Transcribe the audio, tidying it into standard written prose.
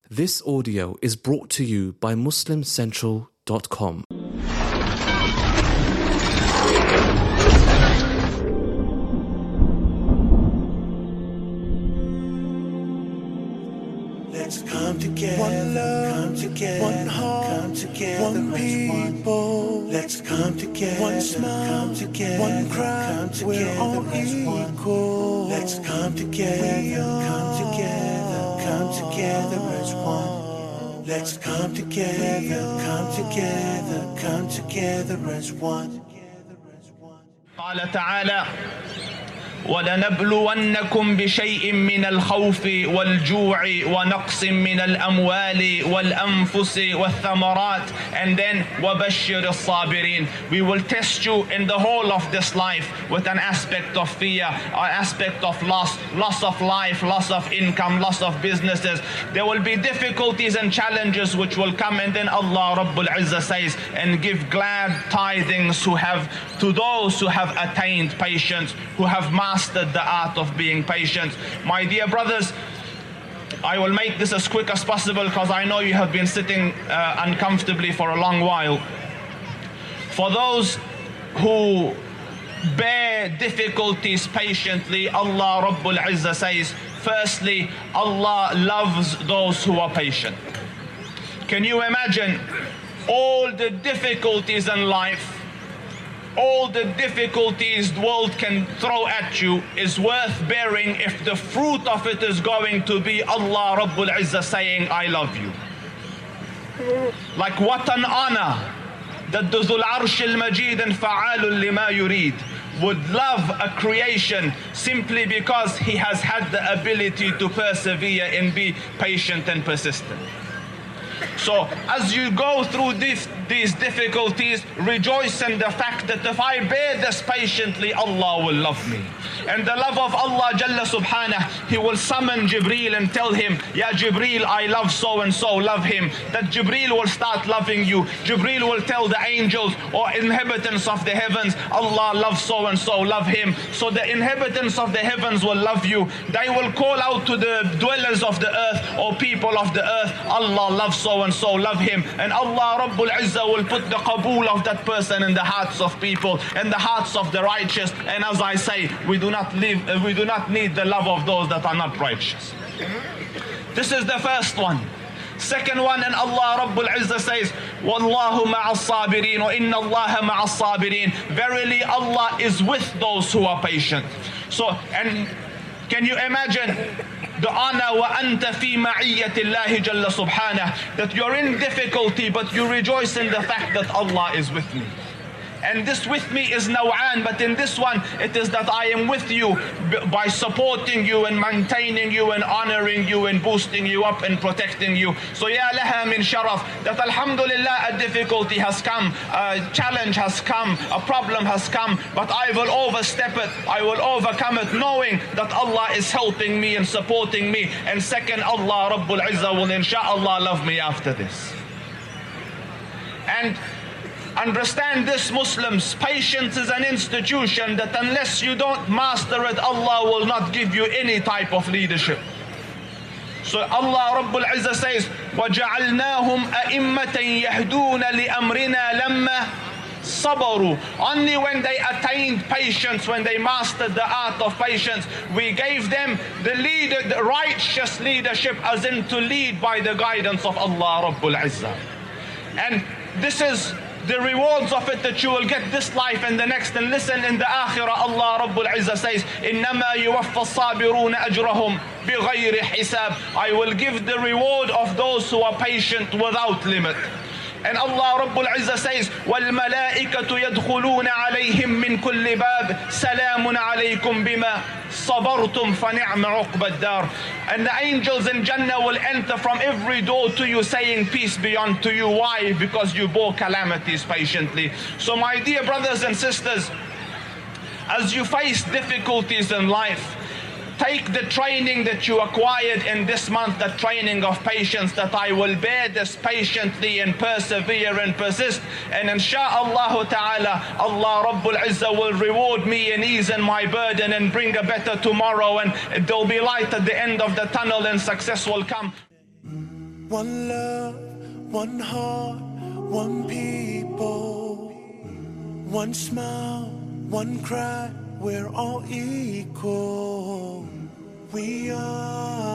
This audio is brought to you by MuslimCentral.com. Let's come together, one love, come together, one heart, come together, one people. Let's come together, one smile, come together, one cry, come together, we're all equal. Let's come together, come together, come together as one. Let's come together, come together, come together as one. قال تعالى وَلَنَبْلُوَنَّكُمْ بِشَيْءٍ مِّنَ الْخَوْفِ وَالْجُوعِ وَنَقْصٍ مِّنَ الْأَمْوَالِ وَالْأَنفُسِ وَالثَّمَرَاتِ, and then وَبَشِّرِ الصَّابِرِينَ. We will test you in the whole of this life with an aspect of fear, an aspect of loss of life, loss of income, loss of businesses. There will be difficulties and challenges which will come, and then Allah Rabbul Izzah says, and give glad tidings to those who have attained patience, who have mastered the art of being patient. My dear brothers, I will make this as quick as possible because I know you have been sitting uncomfortably for a long while. For those who bear difficulties patiently, Allah Rabbul Izzah says, firstly, Allah loves those who are patient. Can you imagine all the difficulties in life? All the difficulties the world can throw at you is worth bearing if the fruit of it is going to be Allah Rabbul Izzah saying, I love you. Like what an honor that the Dhul Arsh al-Majid and Fa'alun lima yurid would love a creation simply because he has had the ability to persevere and be patient and persistent. So as you go through these difficulties, rejoice in the fact that if I bear this patiently, Allah will love me. And the love of Allah Jalla Subhanahu, He will summon Jibreel and tell him, Ya Jibreel, I love so and so, love him. That Jibreel will start loving you. Jibreel will tell the angels or inhabitants of the heavens, Allah loves so and so, love him. So the inhabitants of the heavens will love you. They will call out to the dwellers of the earth or people of the earth, Allah loves so and so, love him. And Allah Rabbul Izzah will put the qabool of that person in the hearts of people, in the hearts of the righteous. And as I say, we do not need the love of those that are not righteous. This is the first one. Second one, and Allah Rabbul Izzah says, Wallahu ma'as sabirin, wa inna Allaha ma'as sabirin. Verily Allah is with those who are patient. So, and can you imagine the honor wa anta fi ma'iyyatillahi jalla subhanahu, that you're in difficulty but you rejoice in the fact that Allah is with me. And this with me is naw'an, but in this one it is that I am with you by supporting you and maintaining you and honoring you and boosting you up and protecting you. So ya laha min sharaf, that alhamdulillah a difficulty has come, a challenge has come, a problem has come, but I will overstep it, I will overcome it, knowing that Allah is helping me and supporting me. And second, Allah Rabbul Izzah will insha'Allah love me after this. And understand this, Muslims, patience is an institution that unless you don't master it, Allah will not give you any type of leadership. So Allah Rabbul Izzah says, وَجَعَلْنَاهُمْ أَئِمَّةً يَهْدُونَ لِأَمْرِنَا لَمَّا صَبَرُوا. Only when they attained patience, when they mastered the art of patience, we gave them the righteous leadership, as in to lead by the guidance of Allah Rabbul Izzah. And this is the rewards of it that you will get this life and the next. And listen, in the akhirah, Allah Rabbul Izzah says, إِنَّمَا يُوَفَّ الصَّابِرُونَ أَجْرَهُمْ بِغَيْرِ حِسَابٍ. I will give the reward of those who are patient without limit. And Allah Rabbul Izzah says, وَالْمَلَائِكَةُ يَدْخُلُونَ عَلَيْهِمْ مِنْ كُلِّ بَابٍ سَلَامٌ عَلَيْكُمْ بِمَا صَبَرْتُمْ فَنِعْمَ عُقْبَى الدَّارِ. And the angels in Jannah will enter from every door to you saying, peace be unto you. Why? Because you bore calamities patiently. So my dear brothers and sisters, as you face difficulties in life, take the training that you acquired in this month, the training of patience, that I will bear this patiently and persevere and persist. And insha'Allah ta'ala, Allah Rabbul Izzah will reward me and ease in my burden and bring a better tomorrow, and there'll be light at the end of the tunnel and success will come. one love, one heart, one people, one smile, one cry, we're all equal. We are